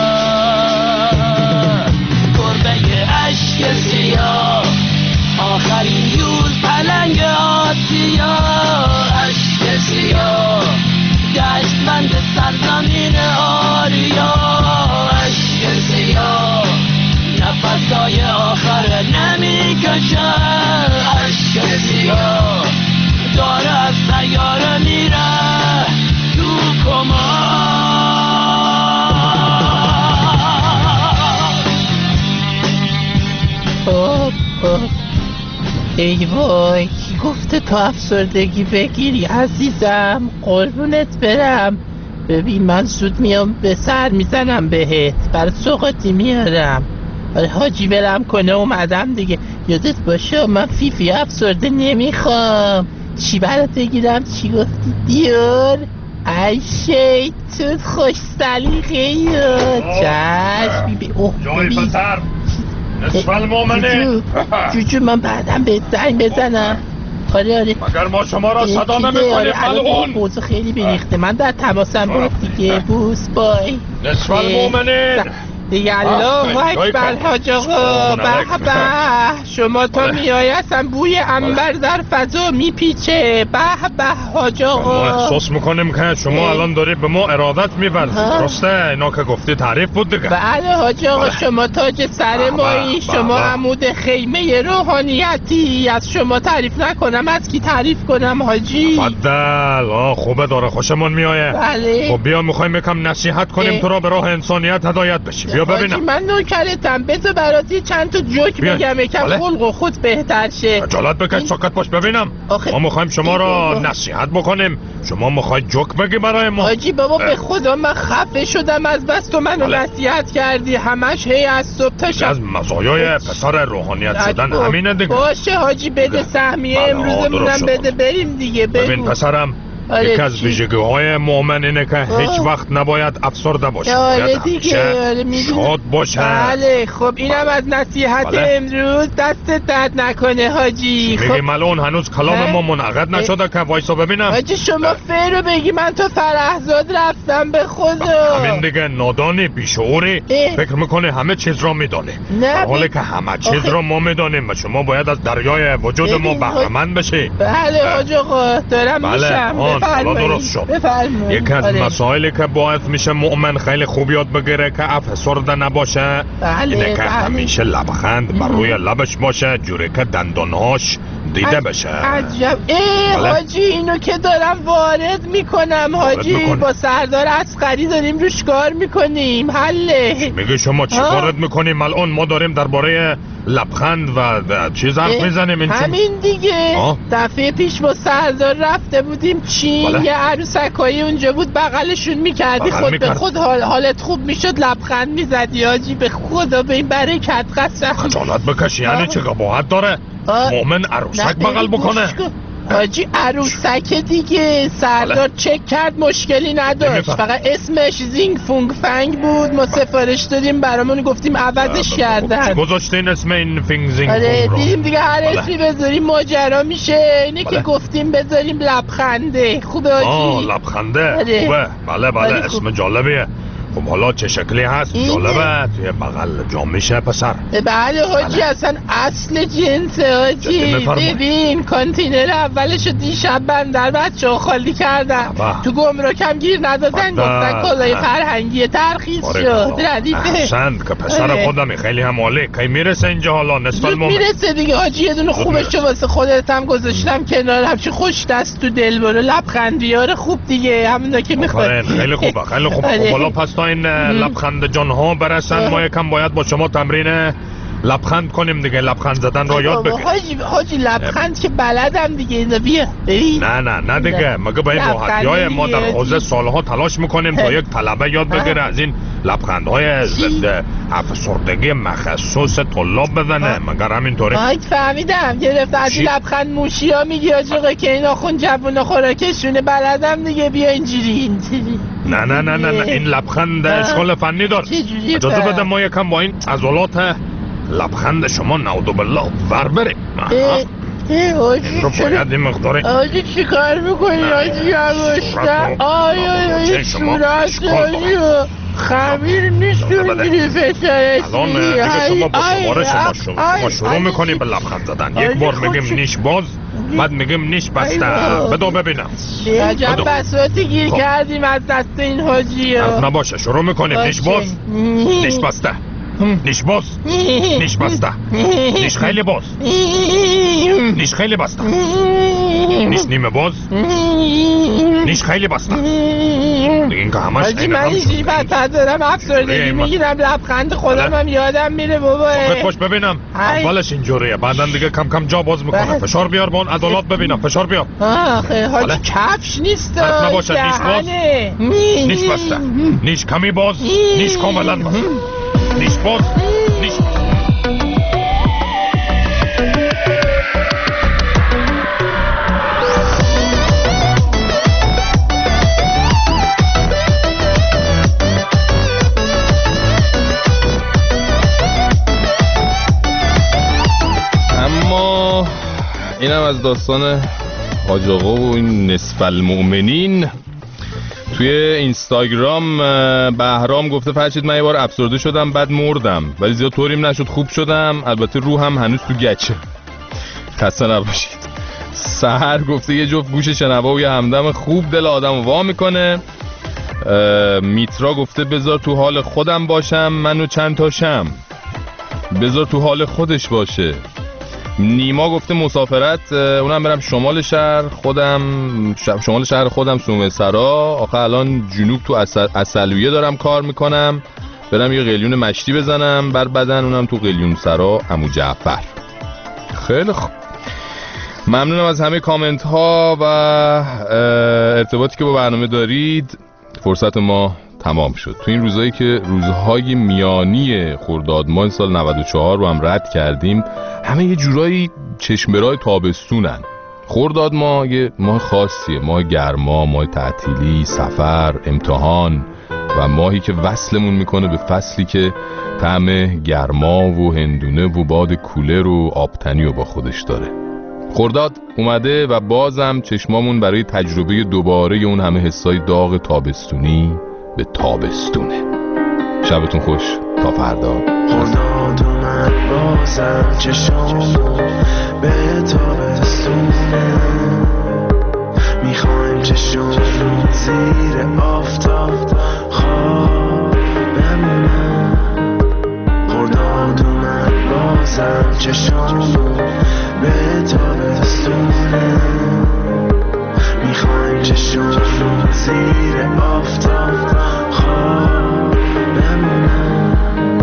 گربه اشک سیاه آخرین یوز پلنگ آسیا، اشک سیاه دشمند سرزمین آریا، اشک سیاه نفسای آخر نمیکشه، اشک سیاه داره از سیاره میره تو کما. ای وای کی گفته تو افسردگی بگیری عزیزم، قربونت برم. ببین من زود میام به سر میزنم بهت، برای سوقاتی میارم. آره حاجی برم کنه اومدم دیگه. یادت باشه من فیفی افسرده نمیخوام. چی برات بگیرم؟ چی گفتی دیار؟ ای شیطون خوش سلیقه یا چشم بی اوه جای پسر نصف المومنه. جوجو من بعدم به زنگ بزنم. آره مگر ما شما را صدا نمیکنیم ملعون. موضوع خیلی بریخته، من در تماسم بود دیگه. بوس بای نصف المومنین دیگه. الله اکبر حاج آقا، به به شما تا میای اصلا بوی عنبر در فضا میپیچه. به به حاج آقا، ما احساس میکنیم که شما الان داری به ما ارادت می‌ورزید. درسته اینا که گفتی تعریف بود دیگه. بله حاج آقا شما تاج سر مایی، شما عمود خیمه روحانیتی. از شما تعریف نکنم از کی تعریف کنم حاجی؟ فضل خوبه داره خوشمون میایه. بله خب بیا میخوایم یکم نصیحت کنیم تو را به راه انسانیت هدایت بشی. بیا ببینم. من نوکرتم، بذار برات چند تا جوک بگم یکم خلق و خود بهتر شه. خجالت بکش، ساکت باش ببینم. ما میخوایم شما را نصیحت بکنیم، شما میخواید جوک بگی برای ما. حاجی بابا به خدا من خفه شدم از بس تو منو نصیحت کردی، همش هی از صبح تا شب. از مزایای پسر روحانیت شدن همینه دیگه. باشه حاجی بده سهمیه امروزمونم بده بریم دیگه. ببین پسرم، یکی از ویژگی‌های مؤمن اینه که هیچ وقت نباید افسرده باشه. باید همیشه شاد باشه. بله خب اینم از نصیحت امروز. دستت درد نکنه حاجی. میگی ملون هنوز کلام ما منعقد نشده که وایسا ببینم. حاجی شما فرو بگی من تو فرهزاد رفتم به خدا. همین دیگه نادانی بیشعوری فکر میکنه همه چیز را میدانه، در حالی که همه چیز را ما میدانیم و شما باید از دریای وجود ما بهره‌مند بشی. بله حاج آقا دارم میشم. حالا درست شد. یکی از مسائلی که باعث میشه مؤمن خیلی خوب یاد بگیره که افسرده نباشه اینه که همیشه لبخند بر روی لبش باشه، جوری که دندانهاش دیده بشه. عجب. حاجی اینو که دارم وارد میکنم حاجی. با سردار عسقری داریم روش کار میکنیم. حله. میگه شما چی وارد میکنیم الان؟ ما داریم درباره لبخند و چیز حرف میزنیم. همین دیگه. دفعه پیش با سردار رفته بودیم چین، یه عروسکایی اونجا بود بغلشون میکردی، خود به خود حالت خوب میشد، لبخند میزدی حاجی. به خدا به این برکت قسم. خجالت بکش. یعنی چه قباحت داره مؤمن عروسک بغل بکنه؟ حاجی عروسک دیگه. سردار چک کرد مشکلی نداشت، فقط اسمش زینگ فونگ فنگ بود. ما سفارش دادیم برامون گفتیم عوضش کردن. چی گذاشتین اسم این فینگ زینگ فونگ رو؟ دیدیم دیگه هر اسمی بذاریم ماجرا میشه. اینه که گفتیم بذاریم لبخنده. خوبه حاجی؟ لبخنده خوبه. بله اسم جالبیه. خب حالا چه شکلی هست؟ جالبه. توی بغل جا میشه پسر؟ بله حاجی اصلا اصل جنسه حاجی. ببین کانتینر اولشو دیشب بندر بچه‌ها خالی کردن، تو گمرکم گیر ندادن، گفتن کالای فرهنگی ترخیص شد. ردیفه. احسنت که پسر خودمی، خیلی هم عالی. کی میرسه اینجا حالا؟ نصف المومن میرسه دیگه حاجی. یه دونه خوبش واسه خودت هم گذاشتم کنار، همچین خوش دست تو دل برو. لبخندیار خوب دیگه، همونا که میخواد. خیلی خوبه خیلی خوبه. حالا پس این لبخند جان ها برسن ما یکم باید با شما تمرین لبخند کنیم دیگه. لبخند زدن را یاد بگیر. حاجی لبخند که بلدم دیگه. اینا بیا ببین. نه دیگه مگه با این راحتی‌های ما در حوزه سالها تلاش میکنیم تا یک طلبه یاد بگیره از این لبخندهای ضد افسردگی مخصوص طلاب بزنه. مگر همینطوری؟ فهمیدم گرفت. از این لبخند موشی ها میگی آجاقه که این آخون جوون خوراکشونه. بلدم دیگه. بیا اینجوری. نه این لبخند اشکال فنی دار. اجازه بده ما یکم با این عضلات لبخند شما نعوذ بالله ور بریم. حاجی رو باید این مقداری. حاجی چی کار میکنی حاجی؟ یواشتر آیا صورت حاجی خمیر نیست اونجوری فشارش الان دیگه شما با شماره شما شروع میکنیم به لبخند زدن. یک بار میگیم نیش باز، بعد میگیم نیش بسته. بدو ببینم. عجب بساتی گیر کردیم از دست این حاجی ها. از نباشه شروع میکنیم. نیش باز، نیش بسته، نیش باز، نیش بسته، نیش خیلی باز، نیش خیلی بسته، نیش نیمه باز، نیش خیلی بسته. دیگه این که همش اینه هم شد. من بدتر دارم افسردگی میگیرم، لبخند خودم هم یادم میره بابا. فقط خوش ببینم اولش اینجوریه، بعدا دیگه کم کم جا باز میکنه. فشار بیار با اون عضلات ببینم. فشار بیار. آخه حاجی کفش نیست. حرف نباشه. نیش باز، نیش بسته، نیش کمی باز، نیش کاملا باز، نیش باز، نیش باز. اما اینم از داستان حاج آقا و این نصف المؤمنین. توی اینستاگرام بهرام گفته فرشید من یه بار افسرده شدم بعد مردم ولی زیاد طوریم نشد، خوب شدم. البته روحم هنوز تو گچه. خسته نباشید. سحر گفته یه جفت گوش شنوا و یه همدم خوب دل آدم وا میکنه. میترا گفته بذار تو حال خودم باشم منو چند تا شم. بذار تو حال خودش باشه. نیما گفته مسافرت، اونم برم شمال شهر خودم سومه سرا. آخه الان جنوب تو اصلویه دارم کار میکنم. برم یه قلیون مشتی بزنم بر بدن، اونم تو قلیون سرا عمو جعفر. خیلی خوب، ممنونم از همه کامنت ها و ارتباطی که با برنامه دارید. فرصت ما تمام شد. تو این روزایی که روزهای میانی خرداد ماه سال 94 رو هم رد کردیم، همه یه جورایی چشمه‌رای تابستونن. خرداد ماه یه ماه خاصیه، ماه گرما، ماه تعطیلی، سفر، امتحان و ماهی که وصلمون میکنه به فصلی که طعم گرما و هندونه و باد کولر و آبتنی رو با خودش داره. خرداد اومده و بازم چشمامون برای تجربه دوباره اون همه حسای داغ تابستونی به تابستونه. شبتون خوش، تا فردا. خرداد اومد بازم چشمامون به تابستونه، میخوایم چشمامون زیر آفتاب خواب بمونه. خرداد اومد بازم چشمامون به تابستونه، میخوایم چشمامون زیر آفتاب خواب بمونه.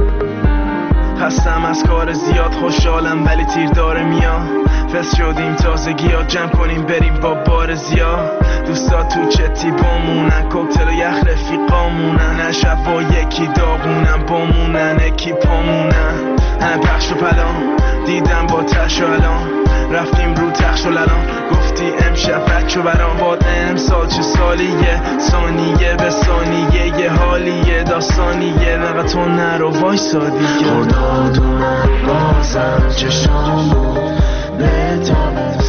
خستم از کار زیاد، خوشحالم ولی تیر داره میاد. فس شدیم تازگی ها، جمع کنیم بریم با بار زیاد. دوستا تو چتی بامونن، کوکتل و یخ رفیقامونن. نه شب با یکی داغونن، بامونن اکی پامونن. همه پخش و پلان دیدم با تش و الان، رفتیم رو تخش و للان. گفتی امشب بچه برام باد امسال چه سالیه، ثانیه به ثانیه یه حالیه، داستانیه. نقا تو نرو وایسا دیگه. خرداد اومد بازم چشامو به تابستون